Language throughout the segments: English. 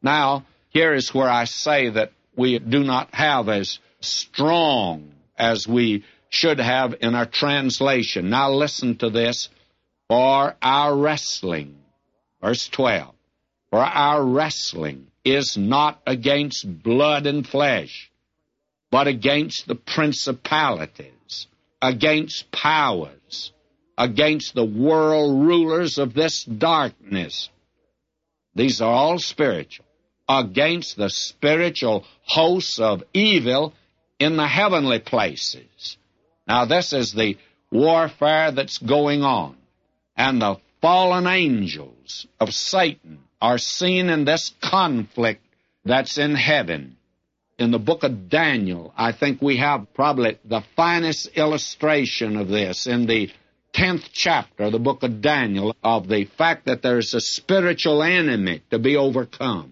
Now, here is where I say that we do not have as strong as we should have in our translation. Now listen to this. For our wrestling, verse 12, for our wrestling is not against blood and flesh, but against the principalities, against powers, against the world rulers of this darkness. These are all spiritual. Against the spiritual hosts of evil in the heavenly places. Now, this is the warfare that's going on. And the fallen angels of Satan are seen in this conflict that's in heaven. In the book of Daniel, I think we have probably the finest illustration of this in the 10th chapter of the book of Daniel, of the fact that there's a spiritual enemy to be overcome.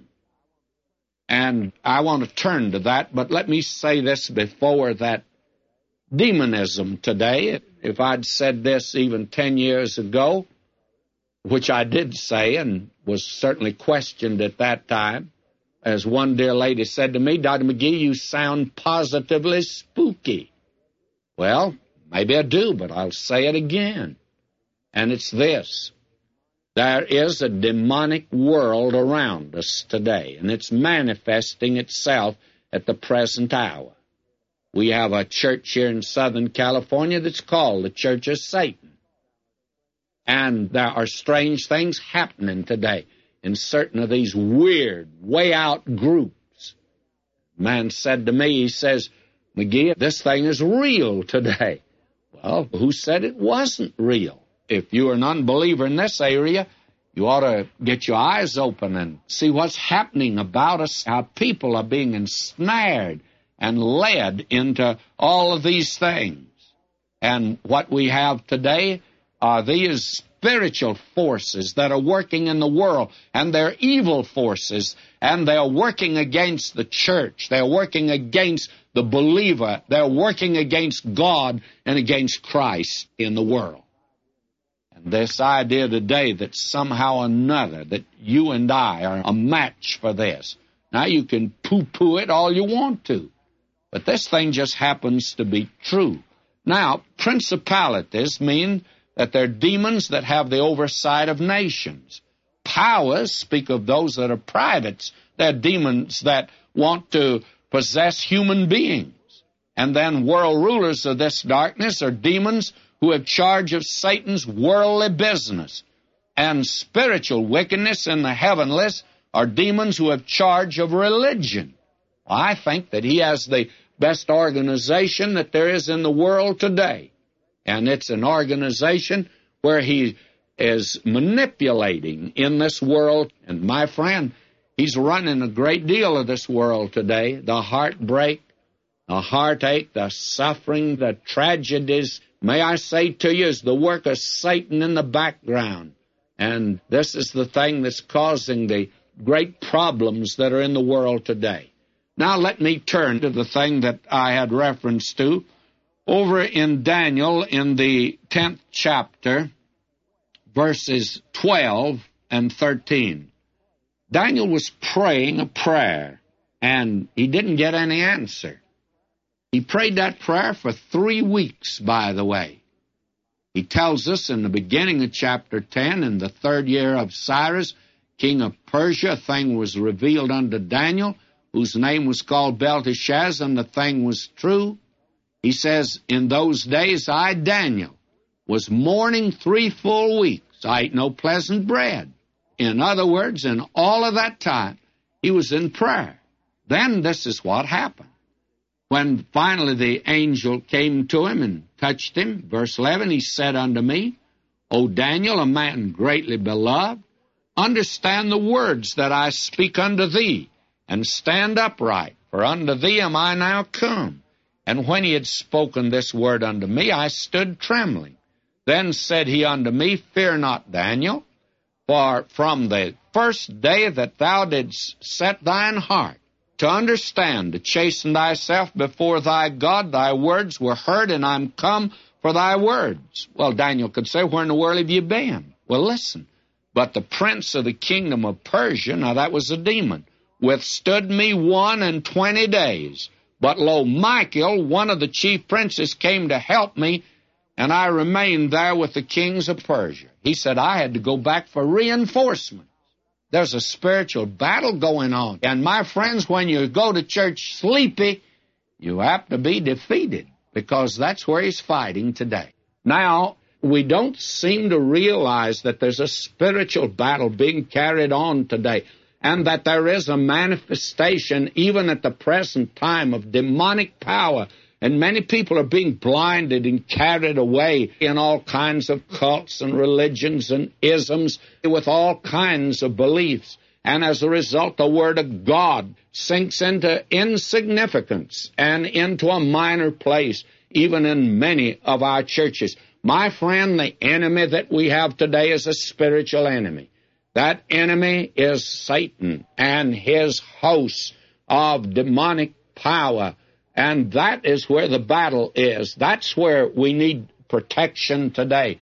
And I want to turn to that, but let me say this before that. Demonism today, if I'd said this even 10 years ago, which I did say and was certainly questioned at that time, as one dear lady said to me, Dr. McGee, you sound positively spooky. Well, maybe I do, but I'll say it again. And it's this. There is a demonic world around us today, and it's manifesting itself at the present hour. We have a church here in Southern California that's called the Church of Satan. And there are strange things happening today in certain of these weird, way-out groups. A man said to me, he says, McGee, this thing is real today. Well, who said it wasn't real? If you're an unbeliever in this area, you ought to get your eyes open and see what's happening about us, how people are being ensnared and led into all of these things. And what we have today are these spiritual forces that are working in the world, and they're evil forces, and they're working against the church. They're working against the believer. They're working against God and against Christ in the world. And this idea today that somehow or another that you and I are a match for this. Now, you can poo-poo it all you want to, but this thing just happens to be true. Now, principalities mean that they're demons that have the oversight of nations. Powers speak of those that are privates. They're demons that want to possess human beings. And then world rulers of this darkness are demons who have charge of Satan's worldly business. And spiritual wickedness in the heavenlies are demons who have charge of religion. Well, I think that he has the best organization that there is in the world today. And it's an organization where he is manipulating in this world. And my friend, he's running a great deal of this world today. The heartbreak, the heartache, the suffering, the tragedies, may I say to you, is the work of Satan in the background. And this is the thing that's causing the great problems that are in the world today. Now let me turn to the thing that I had reference to. Over in Daniel, in the 10th chapter, verses 12 and 13. Daniel was praying a prayer, and he didn't get any answer. He prayed that prayer for 3 weeks, by the way. He tells us in the beginning of chapter 10, in the 3rd year of Cyrus, king of Persia, a thing was revealed unto Daniel, whose name was called Belteshazzar, and the thing was true. He says, in those days I, Daniel, was mourning 3 full weeks. I ate no pleasant bread. In other words, in all of that time, he was in prayer. Then this is what happened. When finally the angel came to him and touched him, verse 11, he said unto me, O Daniel, a man greatly beloved, understand the words that I speak unto thee, and stand upright, for unto thee am I now come. And when he had spoken this word unto me, I stood trembling. Then said he unto me, Fear not, Daniel, for from the first day that thou didst set thine heart to understand, to chasten thyself before thy God, thy words were heard, and I'm come for thy words. Well, Daniel could say, where in the world have you been? Well, listen. But the prince of the kingdom of Persia, now that was a demon, withstood me 21 days. But lo, Michael, one of the chief princes, came to help me, and I remained there with the kings of Persia. He said I had to go back for reinforcement. There's a spiritual battle going on. And my friends, when you go to church sleepy, you have to be defeated, because that's where he's fighting today. Now, we don't seem to realize that there's a spiritual battle being carried on today, and that there is a manifestation even at the present time of demonic power. And many people are being blinded and carried away in all kinds of cults and religions and isms with all kinds of beliefs. And as a result, the Word of God sinks into insignificance and into a minor place, even in many of our churches. My friend, the enemy that we have today is a spiritual enemy. That enemy is Satan and his hosts of demonic power. And that is where the battle is. That's where we need protection today.